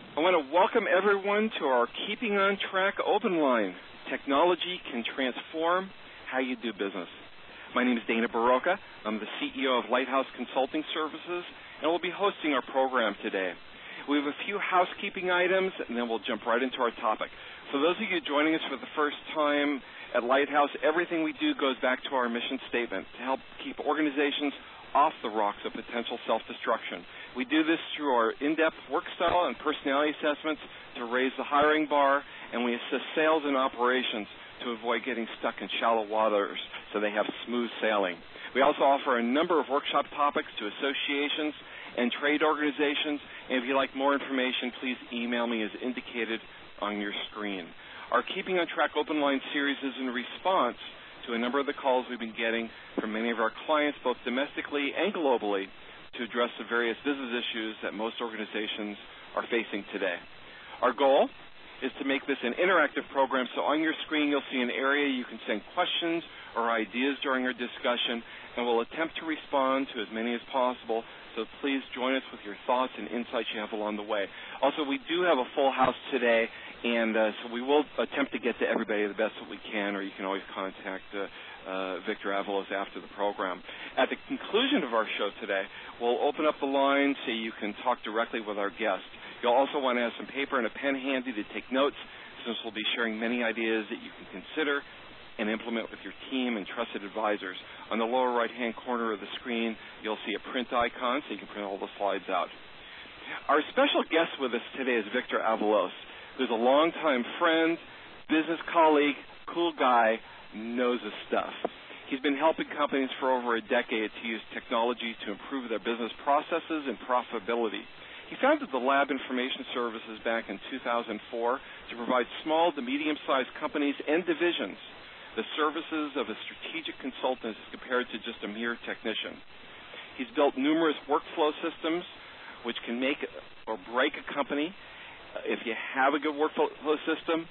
I want to welcome everyone to our Keeping on Track open line. Technology can transform how you do business. My name is Dana Barocca. I'm the CEO of Lighthouse Consulting Services, and we'll be hosting our program today. We have a few housekeeping items, and then we'll jump right into our topic. For those of you joining us for the first time at Lighthouse, everything we do goes back to our mission statement to help keep organizations off the rocks of potential self-destruction. We do this through our in-depth work style and personality assessments to raise the hiring bar, and we assist sales and operations to avoid getting stuck in shallow waters so they have smooth sailing. We also offer a number of workshop topics to associations and trade organizations, and if you'd like more information, please email me as indicated on your screen. Our Keeping on Track open line series is in response to a number of the calls we've been getting from many of our clients, both domestically and globally, to address the various business issues that most organizations are facing today. Our goal is to make this an interactive program, so on your screen you'll see an area you can send questions or ideas during our discussion, and we'll attempt to respond to as many as possible, so please join us with your thoughts and insights you have along the way. Also, we do have a full house today, and so we will attempt to get to everybody the best that we can, or you can always contact Victor Avalos after the program. At the conclusion of our show today, we'll open up the line so you can talk directly with our guest. You'll also want to have some paper and a pen handy to take notes, since we'll be sharing many ideas that you can consider and implement with your team and trusted advisors. On the lower right-hand corner of the screen, you'll see a print icon so you can print all the slides out. Our special guest with us today is Victor Avalos, who's a longtime friend, business colleague, cool guy, knows his stuff. He's been helping companies for over a decade to use technology to improve their business processes and profitability. He founded the Lab Information Services back in 2004 to provide small to medium-sized companies and divisions the services of a strategic consultant as compared to just a mere technician. He's built numerous workflow systems which can make or break a company. If you have a good workflow system,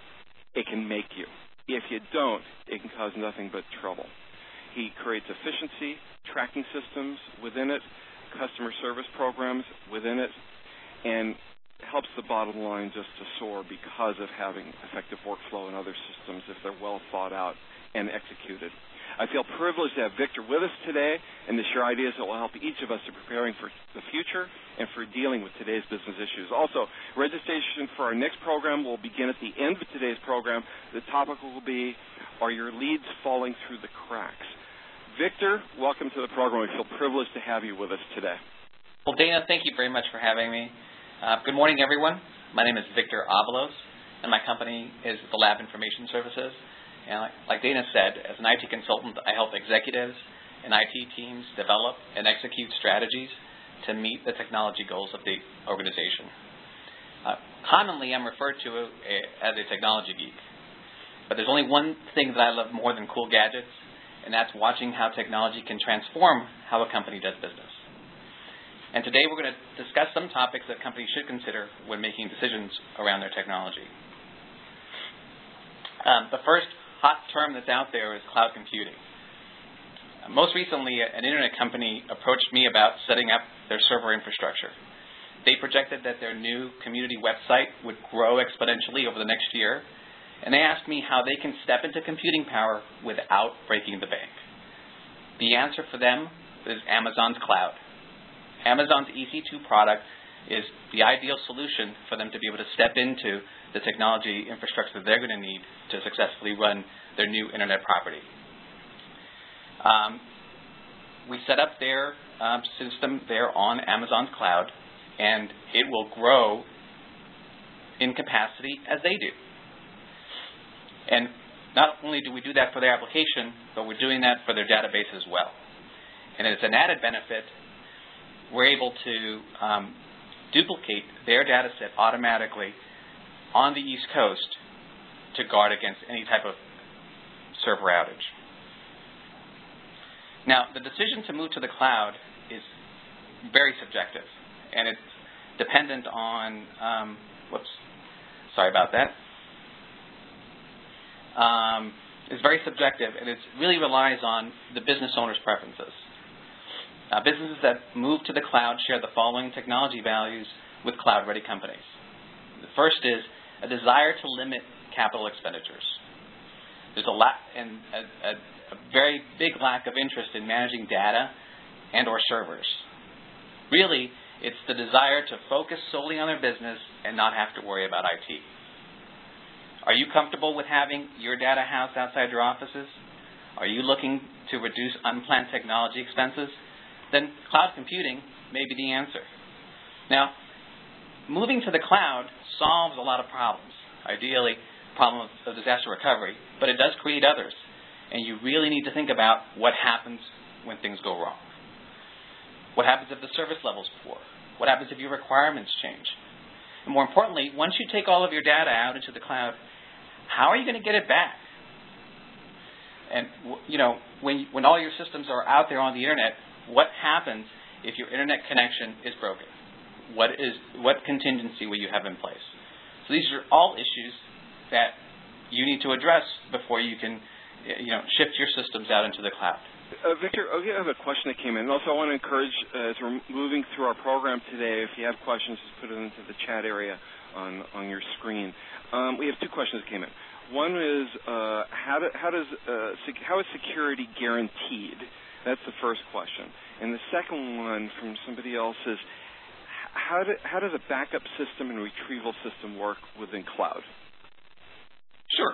it can make you. If you don't, it can cause nothing but trouble. He creates efficiency, tracking systems within it, customer service programs within it, and helps the bottom line just to soar because of having effective workflow and other systems if they're well thought out and executed. I feel privileged to have Victor with us today and to share ideas that will help each of us in preparing for the future and for dealing with today's business issues. Also, registration for our next program will begin at the end of today's program. The topic will be, are your leads falling through the cracks? Victor, welcome to the program. I feel privileged to have you with us today. Well, Dana, thank you very much for having me. Good morning, everyone. My name is Victor Avalos, and my company is the Lab Information Services. And like Dana said, as an IT consultant, I help executives and IT teams develop and execute strategies to meet the technology goals of the organization. Commonly, I'm referred to as a technology geek. But there's only one thing that I love more than cool gadgets, and that's watching how technology can transform how a company does business. And today we're going to discuss some topics that companies should consider when making decisions around their technology. The first hot term that's out there is cloud computing. Most recently, an internet company approached me about setting up their server infrastructure. They projected that their new community website would grow exponentially over the next year, and they asked me how they can step into computing power without breaking the bank. The answer for them is Amazon's cloud. Amazon's EC2 product is the ideal solution for them to be able to step into the technology infrastructure that they're going to need to successfully run their new internet property. We set up their system there on Amazon's cloud, and it will grow in capacity as they do. And not only do we do that for their application, but we're doing that for their database as well. And as an added benefit, we're able to duplicate their data set automatically on the East Coast to guard against any type of server outage. Now, the decision to move to the cloud is very subjective, and it's dependent on, It's very subjective, and it really relies on the business owner's preferences. Businesses that move to the cloud share the following technology values with cloud-ready companies. The first is a desire to limit capital expenditures. There's a very big lack of interest in managing data and or servers. Really, it's the desire to focus solely on their business and not have to worry about IT. Are you comfortable with having your data housed outside your offices? Are you looking to reduce unplanned technology expenses? Then cloud computing may be the answer. Now, moving to the cloud solves a lot of problems. Ideally, problem of disaster recovery, but it does create others. And you really need to think about what happens when things go wrong. What happens if the service level's poor? What happens if your requirements change? And more importantly, once you take all of your data out into the cloud, how are you going to get it back? And when all your systems are out there on the internet, what happens if your internet connection is broken? What contingency will you have in place? So these are all issues that you need to address before you can shift your systems out into the cloud. Victor, I have a question that came in. Also, I want to encourage, as we're moving through our program today, if you have questions, just put it into the chat area on your screen. We have two questions that came in. One is, how is security guaranteed? That's the first question. And the second one from somebody else is, how does a backup system and retrieval system work within cloud? Sure.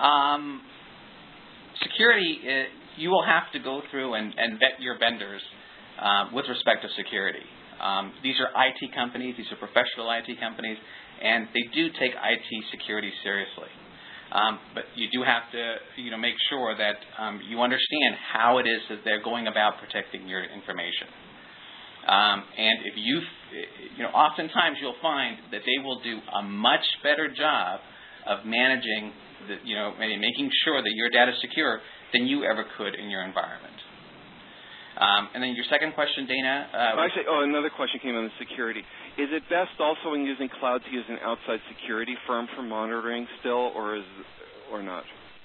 Security, you will have to go through and vet your vendors with respect to security. These are IT companies. These are professional IT companies, and they do take IT security seriously. But you do have to make sure that you understand how it is that they're going about protecting your information. And if oftentimes you'll find that they will do a much better job of managing, making sure that your data is secure than you ever could in your environment. And then your second question, Dana? Another question came on the security. Is it best also when using cloud to use an outside security firm for monitoring still, or not?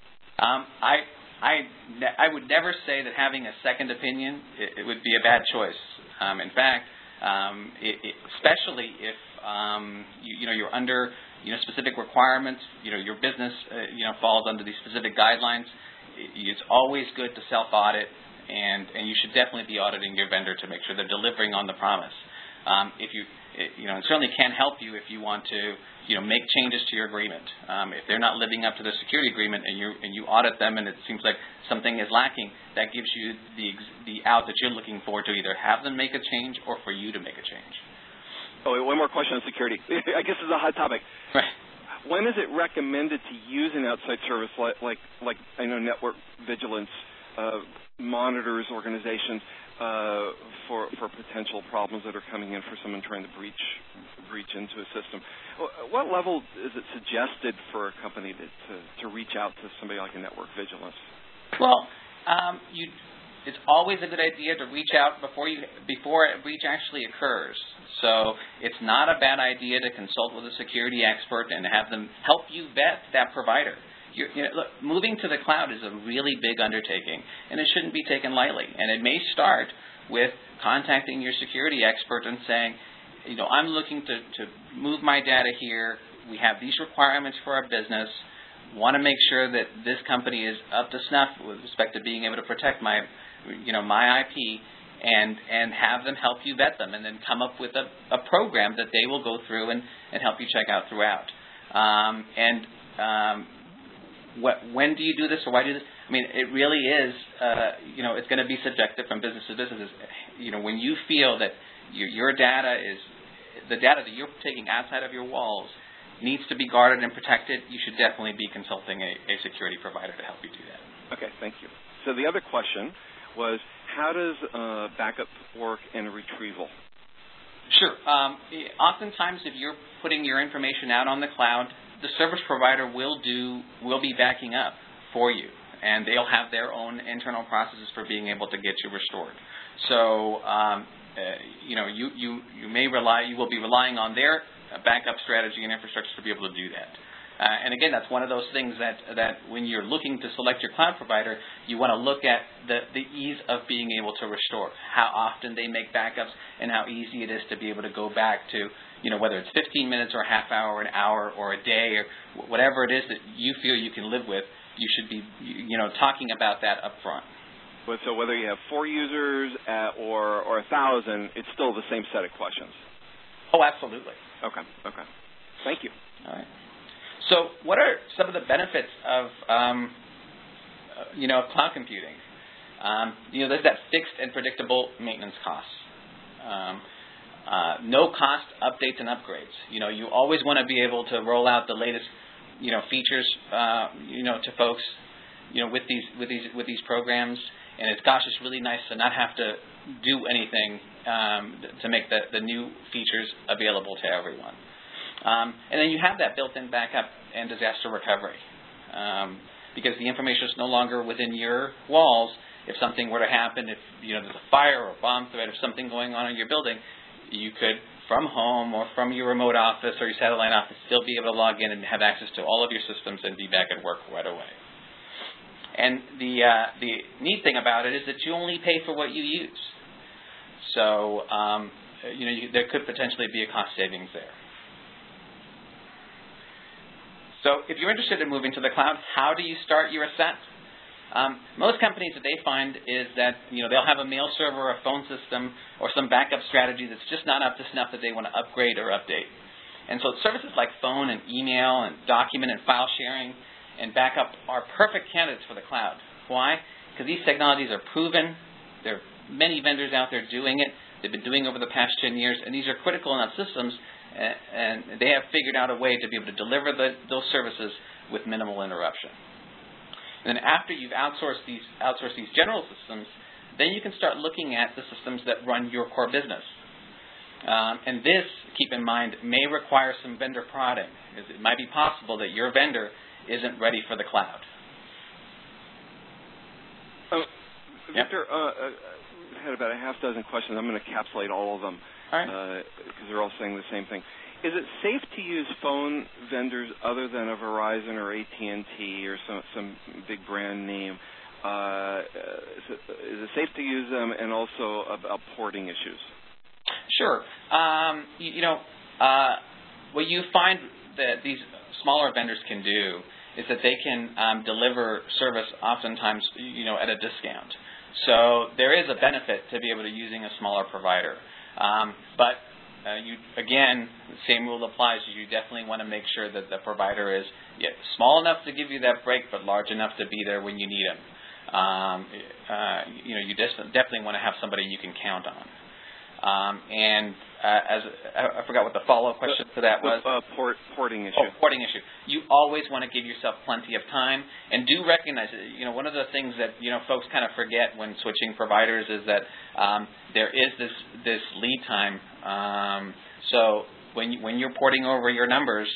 I would never say that having a second opinion it would be a bad choice. In fact, especially if you're under specific requirements, your business falls under these specific guidelines. It's always good to self-audit, and you should definitely be auditing your vendor to make sure they're delivering on the promise. It certainly can help you if you want to make changes to your agreement. If they're not living up to the security agreement and you audit them and it seems like something is lacking, that gives you the out that you're looking for to either have them make a change or for you to make a change. Oh, wait, one more question on security. I guess it's a hot topic. Right. When is it recommended to use an outside service like I know Network Vigilance monitors organizations for potential problems that are coming in for someone trying to breach into a system? What level is it suggested for a company to reach out to somebody like a Network Vigilance? Well, it's always a good idea to reach out before a breach actually occurs. So it's not a bad idea to consult with a security expert and have them help you vet that provider. Look, moving to the cloud is a really big undertaking, and it shouldn't be taken lightly. And it may start with contacting your security expert and saying, I'm looking to move my data here. We have these requirements for our business. Want to make sure that this company is up to snuff with respect to being able to protect my IP, and have them help you vet them, and then come up with a program that they will go through and help you check out throughout. When do you do this, or why do you do this? I mean, it really is, it's going to be subjective from business to business. When you feel that your data is, the data that you're taking outside of your walls needs to be guarded and protected, you should definitely be consulting a security provider to help you do that. Okay, thank you. So the other question was, how does backup work and retrieval? Sure. Oftentimes, if you're putting your information out on the cloud, the service provider will be backing up for you, and they'll have their own internal processes for being able to get you restored. So, you will be relying on their backup strategy and infrastructure to be able to do that. And again, that's one of those things that when you're looking to select your cloud provider, you want to look at the ease of being able to restore, how often they make backups, and how easy it is to be able to go back to, whether it's 15 minutes or a half hour, an hour, or a day, or whatever it is that you feel you can live with. You should be, talking about that up front. So whether you have 4 users or 1,000, it's still the same set of questions. Oh, absolutely. Okay. Thank you. All right. So what are some of the benefits of, cloud computing? There's that fixed and predictable maintenance costs. No cost updates and upgrades. You always want to be able to roll out the latest, features, to folks, with these programs. And it's really nice to not have to do anything to make the new features available to everyone. And then you have that built-in backup and disaster recovery, because the information is no longer within your walls. If something were to happen, if there's a fire or a bomb threat, if something going on in your building, you could, from home or from your remote office or your satellite office, still be able to log in and have access to all of your systems and be back at work right away. And the neat thing about it is that you only pay for what you use. So, there could potentially be a cost savings there. So if you're interested in moving to the cloud, how do you start your ascent? Most companies, what they find is that they'll have a mail server or a phone system or some backup strategy that's just not up to snuff that they want to upgrade or update. And so services like phone and email and document and file sharing and backup are perfect candidates for the cloud. Why? Because these technologies are proven. There are many vendors out there doing it. They've been doing it over the past 10 years, and these are critical enough systems, and they have figured out a way to be able to deliver those services with minimal interruption. And then after you've outsourced these general systems, then you can start looking at the systems that run your core business. And this, keep in mind, may require some vendor prodding. It might be possible that your vendor isn't ready for the cloud. Victor, I had about a half dozen questions. I'm going to encapsulate all of them because they're all saying the same thing. Is it safe to use phone vendors other than a Verizon or AT&T or some big brand name? Is it safe to use them, and also about porting issues? Sure. What you find that these smaller vendors can do is that they can deliver service oftentimes, at a discount. So there is a benefit to be able to using a smaller provider. But again, the same rule applies. You definitely want to make sure that the provider is small enough to give you that break, but large enough to be there when you need them. You definitely want to have somebody you can count on. I forgot what the follow-up question to that was. Porting issue. Oh, porting issue. You always want to give yourself plenty of time, and do recognize it. One of the things that folks kind of forget when switching providers is that there is this lead time. So when you're porting over your numbers,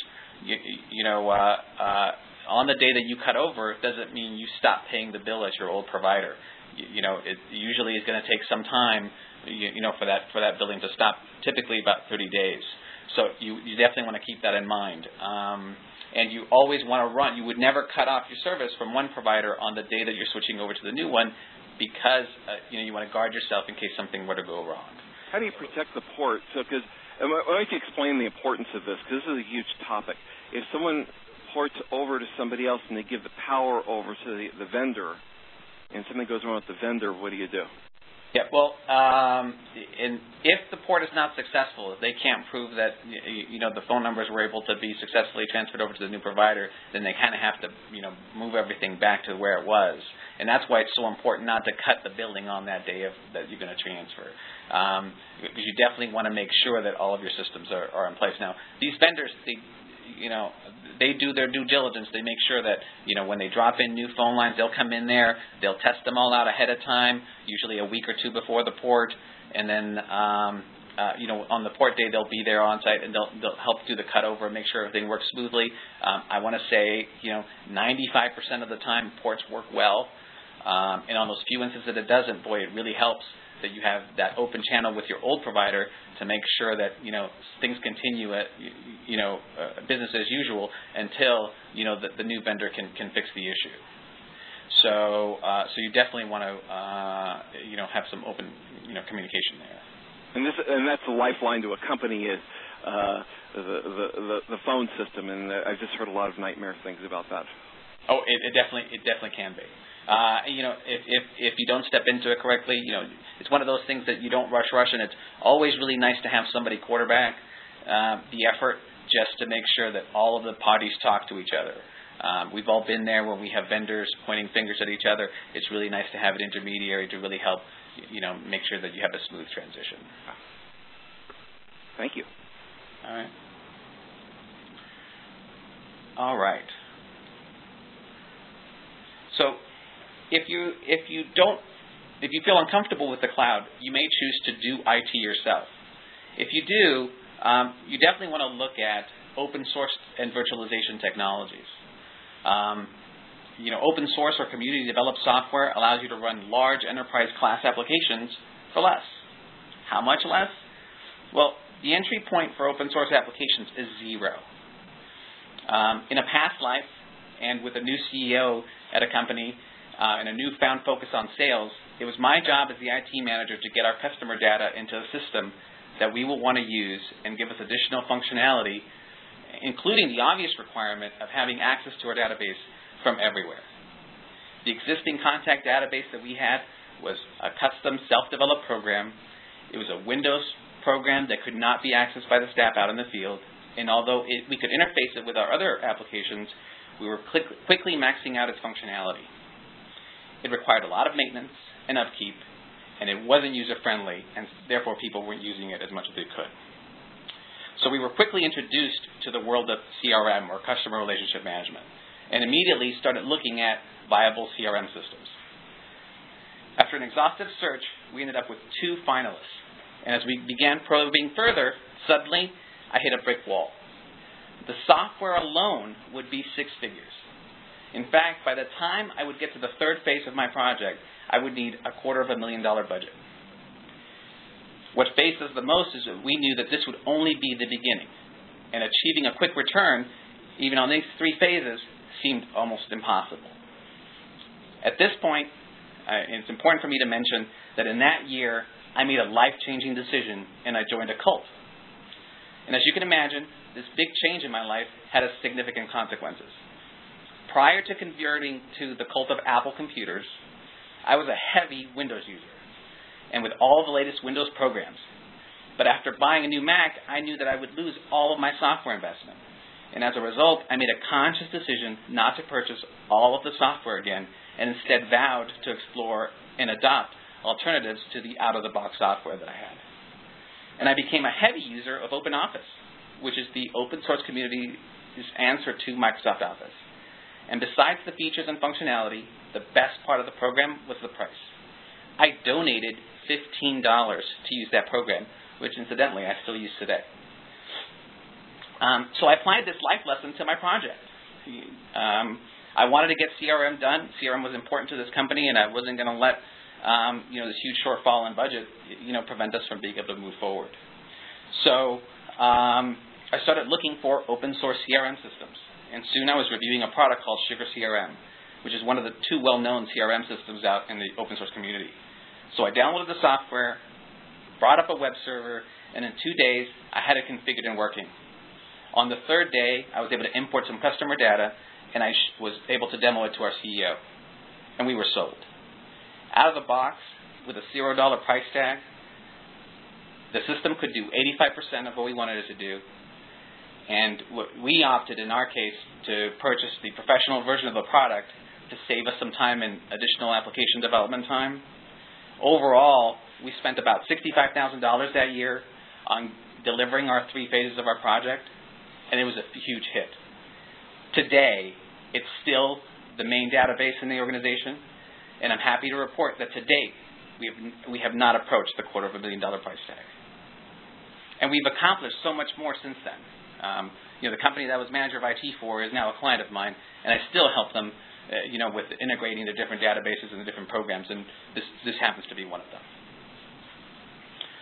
on the day that you cut over, it doesn't mean you stop paying the bill at your old provider. It usually is going to take some time, for that billing to stop. Typically about 30 days. So you definitely want to keep that in mind. And you always want to run. You would never cut off your service from one provider on the day that you're switching over to the new one, because you want to guard yourself in case something were to go wrong. How do you protect the port? So, because why don't you explain the importance of this? Because this is a huge topic. If someone ports over to somebody else and they give the power over to the vendor, and something goes wrong with the vendor, what do you do? Yeah, well, if the port is not successful, if they can't prove that the phone numbers were able to be successfully transferred over to the new provider, then they kind of have to move everything back to where it was. And that's why it's so important not to cut the billing on that day that you're going to transfer, because you definitely want to make sure that all of your systems are in place. Now, these vendors, they do their due diligence. They make sure that, when they drop in new phone lines, they'll come in there, they'll test them all out ahead of time, usually a week or two before the port, and then, on the port day, they'll be there on site, and they'll help do the cutover and make sure everything works smoothly. I want to say, 95% of the time, ports work well, and on those few instances that it doesn't, boy, it really helps that you have that open channel with your old provider to make sure that things continue at business as usual until the new vendor can fix the issue. So you definitely want to have some open communication there. And that's the lifeline to a company is the phone system, and I've just heard a lot of nightmare things about that. Oh, it definitely can be. If you don't step into it correctly, it's one of those things that you don't rush, and it's always really nice to have somebody quarterback the effort just to make sure that all of the parties talk to each other. We've all been there when we have vendors pointing fingers at each other. It's really nice to have an intermediary to really help, make sure that you have a smooth transition. Thank you. All right. So, if you feel uncomfortable with the cloud, you may choose to do IT yourself. If you do, you definitely want to look at open source and virtualization technologies. Open source or community developed software allows you to run large enterprise class applications for less. How much less? Well, the entry point for open source applications is zero. In a past life, and with a new CEO at a company and a newfound focus on sales, it was my job as the IT manager to get our customer data into a system that we will want to use and give us additional functionality, including the obvious requirement of having access to our database from everywhere. The existing contact database that we had was a custom self-developed program. It was a Windows program that could not be accessed by the staff out in the field, and although we could interface it with our other applications, we were quickly maxing out its functionality. It required a lot of maintenance and upkeep, and it wasn't user-friendly, and therefore people weren't using it as much as they could. So we were quickly introduced to the world of CRM, or customer relationship management, and immediately started looking at viable CRM systems. After an exhaustive search, we ended up with 2 finalists, and as we began probing further, suddenly I hit a brick wall. The software alone would be 6 figures. In fact, by the time I would get to the 3rd phase of my project, I would need a $250,000 budget. What faced us the most is that we knew that this would only be the beginning, and achieving a quick return, even on these 3 phases, seemed almost impossible. At this point, it's important for me to mention that in that year, I made a life-changing decision, and I joined a cult. And as you can imagine, this big change in my life had significant consequences. Prior to converting to the cult of Apple computers, I was a heavy Windows user, and with all the latest Windows programs. But after buying a new Mac, I knew that I would lose all of my software investment. And as a result, I made a conscious decision not to purchase all of the software again, and instead vowed to explore and adopt alternatives to the out-of-the-box software that I had. And I became a heavy user of OpenOffice, which is the open source community's answer to Microsoft Office. And besides the features and functionality, the best part of the program was the price. I donated $15 to use that program, which incidentally I still use today. So I applied this life lesson to my project. I wanted to get CRM done. CRM was important to this company, and I wasn't going to let this huge shortfall in budget prevent us from being able to move forward. So I started looking for open source CRM systems, and soon I was reviewing a product called Sugar CRM, which is one of the 2 well-known CRM systems out in the open source community. So I downloaded the software, brought up a web server, and in 2 days I had it configured and working. On the 3rd day, I was able to import some customer data, and I was able to demo it to our CEO. And we were sold. Out of the box, with a $0 price tag, the system could do 85% of what we wanted it to do. And we opted, in our case, to purchase the professional version of the product to save us some time in additional application development time. Overall, we spent about $65,000 that year on delivering our 3 phases of our project, and it was a huge hit. Today, it's still the main database in the organization, and I'm happy to report that to date, we have not approached the $250,000 price tag. And we've accomplished so much more since then. The company that I was manager of IT for is now a client of mine, and I still help them, with integrating the different databases and the different programs, and this happens to be one of them.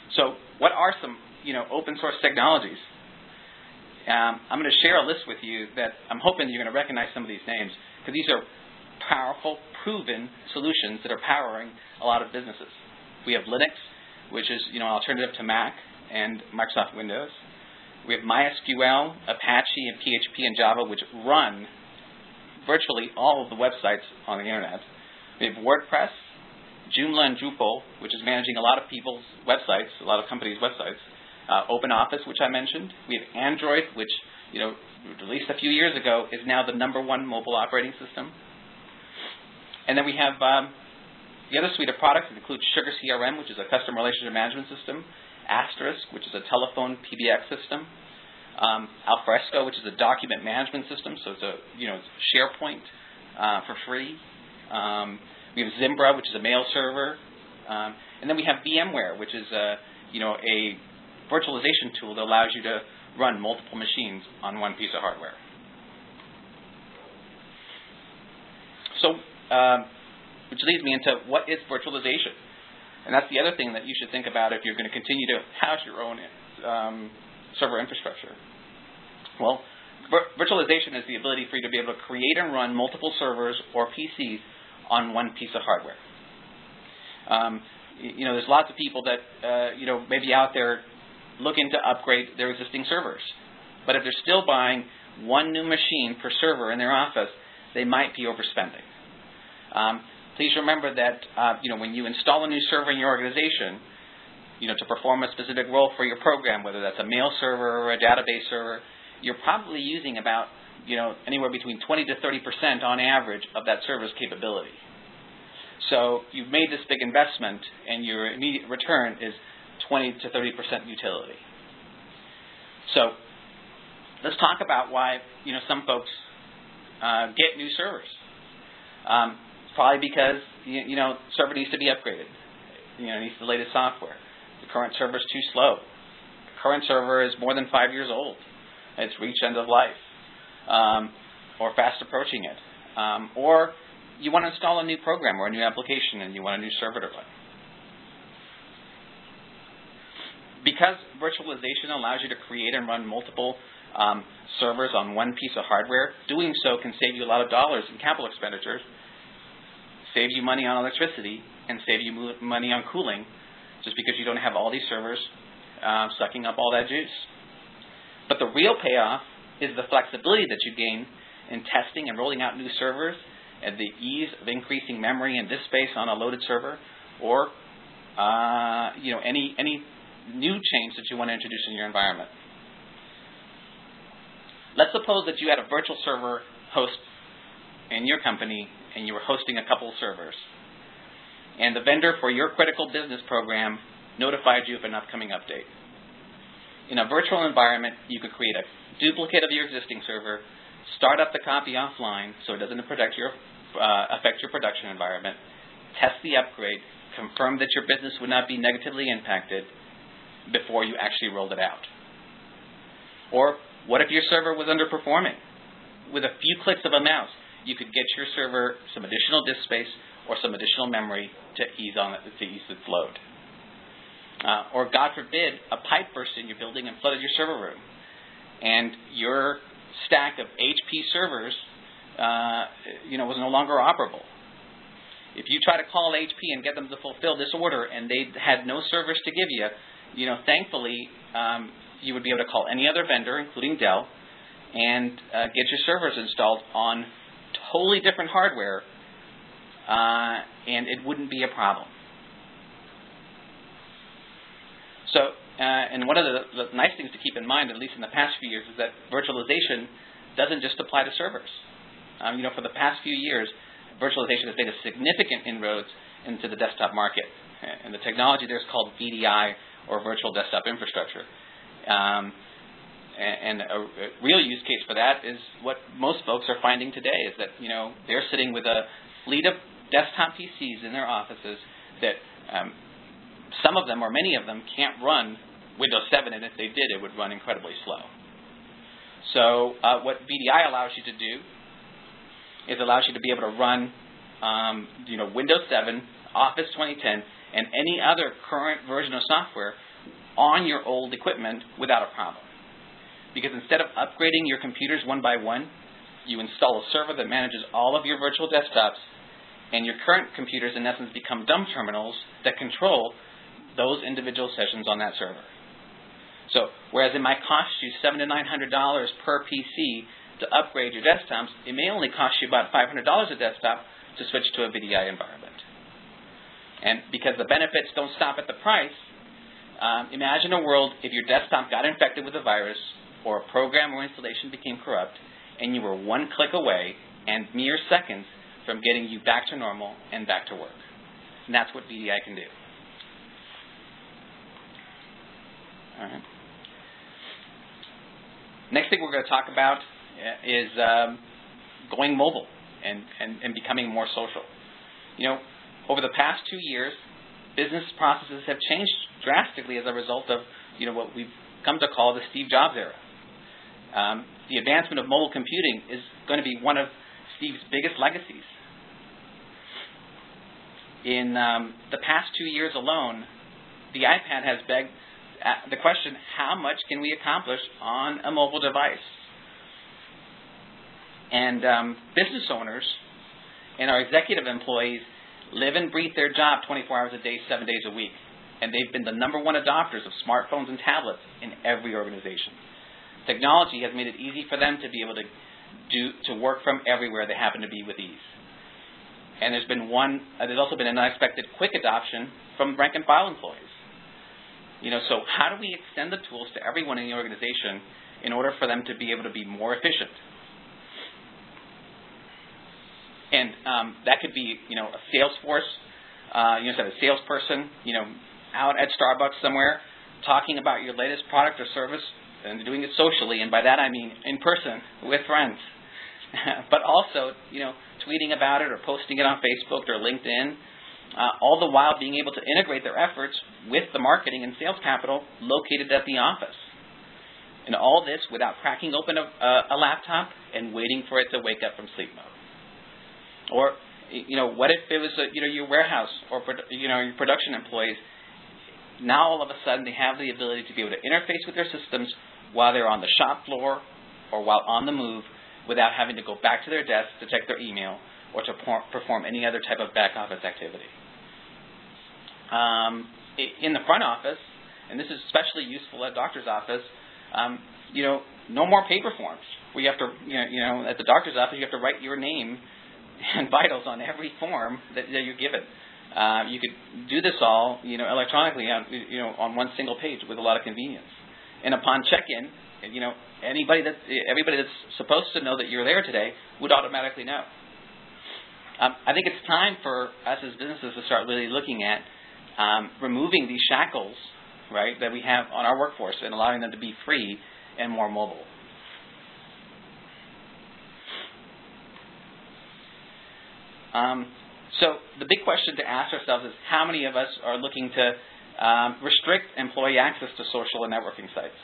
So what are some, open source technologies? I'm going to share a list with you that I'm hoping you're going to recognize some of these names, because these are powerful, proven solutions that are powering a lot of businesses. We have Linux, which is an alternative to Mac and Microsoft Windows. We have MySQL, Apache, and PHP and Java, which run virtually all of the websites on the internet. We have WordPress, Joomla and Drupal, which is managing a lot of people's websites, a lot of companies' websites. OpenOffice, which I mentioned. We have Android, which, released a few years ago, is now the #1 mobile operating system. And then we have the other suite of products that includes Sugar CRM, which is a customer relationship management system, Asterisk, which is a telephone PBX system, Alfresco, which is a document management system, so it's SharePoint for free. We have Zimbra, which is a mail server, and then we have VMware, which is a virtualization tool that allows you to run multiple machines on one piece of hardware. So, which leads me into what is virtualization. And that's the other thing that you should think about if you're going to continue to house your own server infrastructure. Well, virtualization is the ability for you to be able to create and run multiple servers or PCs on one piece of hardware. There's lots of people that, maybe out there looking to upgrade their existing servers. But if they're still buying one new machine per server in their office, they might be overspending. Please remember that, when you install a new server in your organization, to perform a specific role for your program, whether that's a mail server or a database server, you're probably using about, anywhere between 20 to 30% on average of that server's capability. So you've made this big investment, and your immediate return is 20 to 30% utility. So let's talk about why, some folks get new servers. Probably because, server needs to be upgraded. It needs the latest software. The current server is too slow. The current server is more than 5 years old. It's reached end of life, or fast approaching it. Or you want to install a new program or a new application and you want a new server to run. Because virtualization allows you to create and run multiple servers on one piece of hardware, doing so can save you a lot of dollars in capital expenditures, save you money on electricity, and save you money on cooling, just because you don't have all these servers sucking up all that juice. But the real payoff is the flexibility that you gain in testing and rolling out new servers, and the ease of increasing memory and disk space on a loaded server, or any new change that you want to introduce in your environment. Let's suppose that you had a virtual server host in your company and you were hosting a couple of servers, and the vendor for your critical business program notified you of an upcoming update. In a virtual environment, you could create a duplicate of your existing server, start up the copy offline so it doesn't affect your production environment, test the upgrade, confirm that your business would not be negatively impacted before you actually rolled it out. Or what if your server was underperforming? With a few clicks of a mouse, you could get your server some additional disk space or some additional memory to ease its load. Or God forbid, a pipe burst in your building and flooded your server room, and your stack of HP servers, was no longer operable. If you try to call HP and get them to fulfill this order and they had no servers to give you, thankfully, you would be able to call any other vendor, including Dell, and get your servers installed on totally different hardware, and it wouldn't be a problem. So, and one of the nice things to keep in mind, at least in the past few years, is that virtualization doesn't just apply to servers. For the past few years, virtualization has made a significant inroads into the desktop market. And the technology there is called VDI, or Virtual Desktop Infrastructure. And a real use case for that is what most folks are finding today, is that, they're sitting with a fleet of desktop PCs in their offices that some of them, or many of them, can't run Windows 7, and if they did, it would run incredibly slow. So what VDI allows you to do is allows you to be able to run Windows 7, Office 2010, and any other current version of software on your old equipment without a problem. Because instead of upgrading your computers one by one, you install a server that manages all of your virtual desktops, and your current computers, in essence, become dumb terminals that control those individual sessions on that server. So, whereas it might cost you $700 to $900 per PC to upgrade your desktops, it may only cost you about $500 a desktop to switch to a VDI environment. And because the benefits don't stop at the price, imagine a world if your desktop got infected with a virus or a program or installation became corrupt, and you were one click away and mere seconds from getting you back to normal and back to work. And that's what VDI can do. All right. Next thing we're going to talk about is going mobile and becoming more social. Over the past 2 years, business processes have changed drastically as a result of what we've come to call the Steve Jobs era. The advancement of mobile computing is going to be one of Steve's biggest legacies. In the past 2 years alone, the iPad has begged the question, how much can we accomplish on a mobile device? And business owners and our executive employees live and breathe their job 24 hours a day, 7 days a week. And they've been the number one adopters of smartphones and tablets in every organization. Technology has made it easy for them to be able to work from everywhere they happen to be with ease. And there's also been an unexpected quick adoption from rank and file employees. So how do we extend the tools to everyone in the organization in order for them to be able to be more efficient? And that could be, a Salesforce, a salesperson, out at Starbucks somewhere, talking about your latest product or service, and doing it socially, and by that I mean in person with friends. But also, tweeting about it or posting it on Facebook or LinkedIn, all the while being able to integrate their efforts with the marketing and sales capital located at the office. And all this without cracking open a laptop and waiting for it to wake up from sleep mode. Or, what if it was, your warehouse or, your production employees? Now all of a sudden they have the ability to be able to interface with their systems while they're on the shop floor or while on the move without having to go back to their desk to check their email or to perform any other type of back office activity. In the front office, and this is especially useful at doctor's office, no more paper forms. Where you have to, at the doctor's office, you have to write your name and vitals on every form that you're given. You could do this all, electronically on one single page with a lot of convenience. And upon check-in, everybody that's supposed to know that you're there today would automatically know. I think it's time for us as businesses to start really looking at removing these shackles, right, that we have on our workforce and allowing them to be free and more mobile. So the big question to ask ourselves is how many of us are looking to restrict employee access to social and networking sites?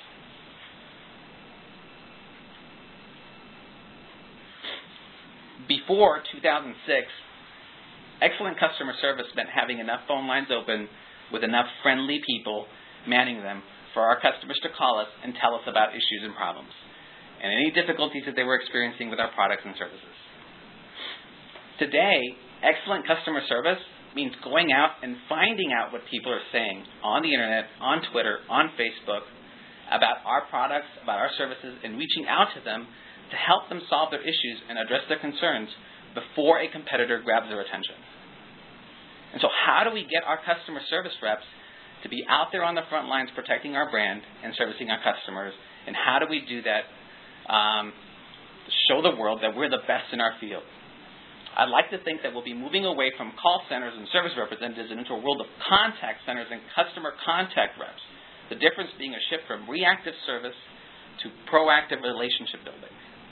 Before 2006, excellent customer service meant having enough phone lines open with enough friendly people manning them for our customers to call us and tell us about issues and problems and any difficulties that they were experiencing with our products and services. Today, excellent customer service means going out and finding out what people are saying on the internet, on Twitter, on Facebook, about our products, about our services, and reaching out to them to help them solve their issues and address their concerns before a competitor grabs their attention. And so how do we get our customer service reps to be out there on the front lines protecting our brand and servicing our customers? And how do we do that to show the world that we're the best in our field? I'd like to think that we'll be moving away from call centers and service representatives and into a world of contact centers and customer contact reps. The difference being a shift from reactive service to proactive relationship building.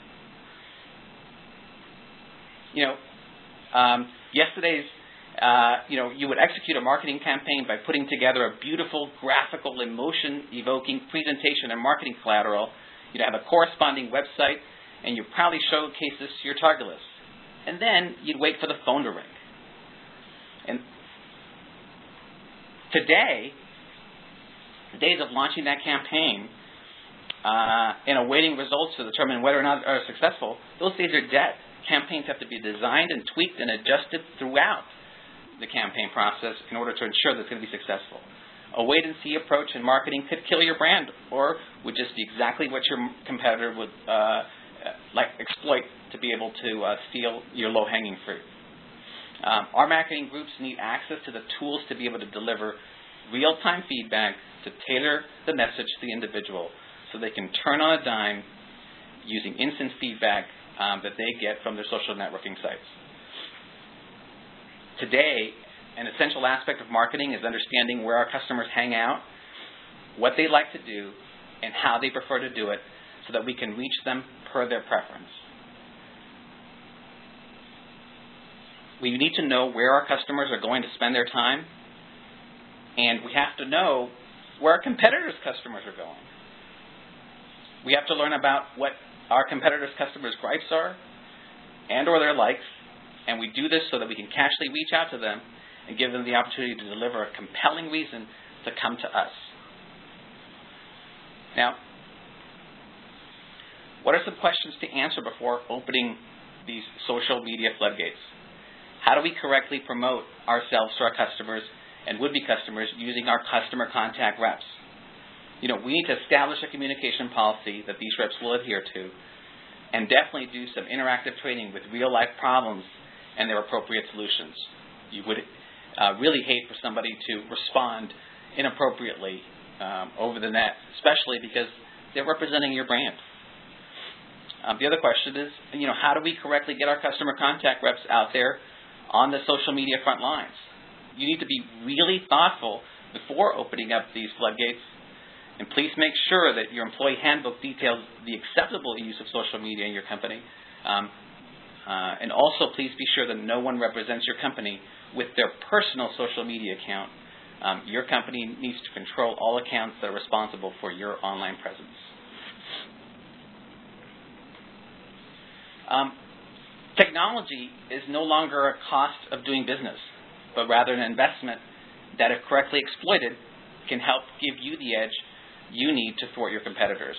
Yesterday's, you would execute a marketing campaign by putting together a beautiful, graphical, emotion-evoking presentation and marketing collateral. You'd have a corresponding website, and you'd proudly showcase this to your target list. And then you'd wait for the phone to ring. And today, The days of launching that campaign and awaiting results to determine whether or not they are successful, those days are dead. Campaigns have to be designed and tweaked and adjusted throughout the campaign process in order to ensure that it's going to be successful. A wait-and-see approach in marketing could kill your brand, or would just be exactly what your competitor would exploit to be able to steal your low-hanging fruit. Our marketing groups need access to the tools to be able to deliver real-time feedback to tailor the message to the individual so they can turn on a dime using instant feedback that they get from their social networking sites. Today, an essential aspect of marketing is understanding where our customers hang out, what they like to do, and how they prefer to do it so that we can reach them per their preference. We need to know where our customers are going to spend their time, and we have to know where our competitors' customers are going. We have to learn about what our competitors' customers' gripes are and or their likes, and we do this so that we can casually reach out to them and give them the opportunity to deliver a compelling reason to come to us. Now, what are some questions to answer before opening these social media floodgates? How do we correctly promote ourselves to our customers and would-be customers using our customer contact reps? We need to establish a communication policy that these reps will adhere to, and definitely do some interactive training with real-life problems and their appropriate solutions. You would really hate for somebody to respond inappropriately over the net, especially because they're representing your brand. The other question is, how do we correctly get our customer contact reps out there on the social media front lines? You need to be really thoughtful before opening up these floodgates, and please make sure that your employee handbook details the acceptable use of social media in your company. And also, please be sure that no one represents your company with their personal social media account. Your company needs to control all accounts that are responsible for your online presence. Technology is no longer a cost of doing business, but rather an investment that, if correctly exploited, can help give you the edge you need to thwart your competitors.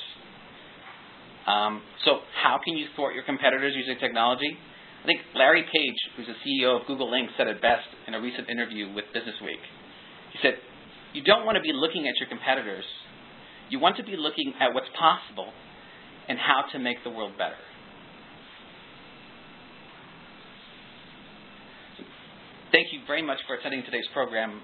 So how can you thwart your competitors using technology? I think Larry Page, who's the CEO of Google Inc., said it best in a recent interview with Businessweek. He said, you don't want to be looking at your competitors. You want to be looking at what's possible and how to make the world better. Thank you very much for attending today's program.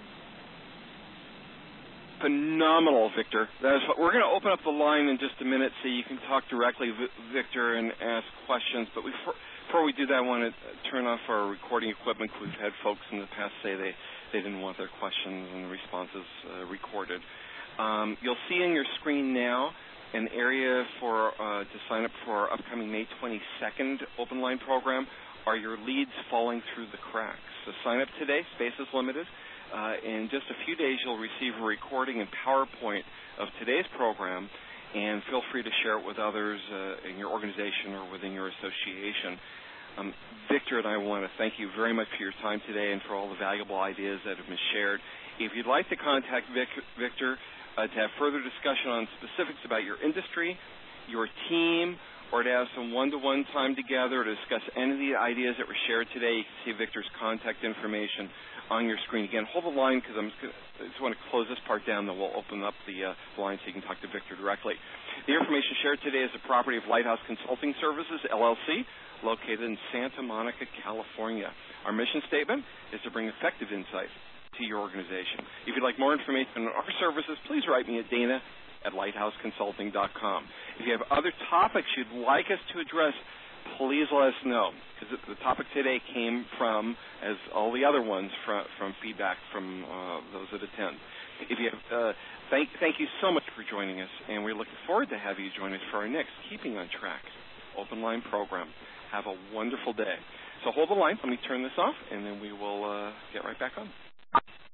Phenomenal, Victor. We're going to open up the line in just a minute so you can talk directly, Victor, and ask questions. But before we do that, I want to turn off our recording equipment. We've had folks in the past say they didn't want their questions and the responses recorded. You'll see on your screen now an area to sign up for our upcoming May 22nd open line program. Are your leads falling through the cracks? So sign up today. Space is limited. In just a few days, you'll receive a recording and PowerPoint of today's program, and feel free to share it with others in your organization or within your association. Victor and I want to thank you very much for your time today and for all the valuable ideas that have been shared. If you'd like to contact Victor to have further discussion on specifics about your industry, your team, or to have some one-to-one time together to discuss any of the ideas that were shared today, you can see Victor's contact information on your screen. Again, hold the line because I just want to close this part down, then we'll open up the line so you can talk to Victor directly. The information shared today is the property of Lighthouse Consulting Services, LLC, located in Santa Monica, California. Our mission statement is to bring effective insight to your organization. If you'd like more information on our services, please write me at dana@lighthouseconsulting.com. If you have other topics you'd like us to address, please let us know, because the topic today came from, as all the other ones, from feedback from those that attend. If you have, thank you so much for joining us, and we're looking forward to having you join us for our next Keeping on Track open line program. Have a wonderful day. So hold the line. Let me turn this off, and then we will get right back on.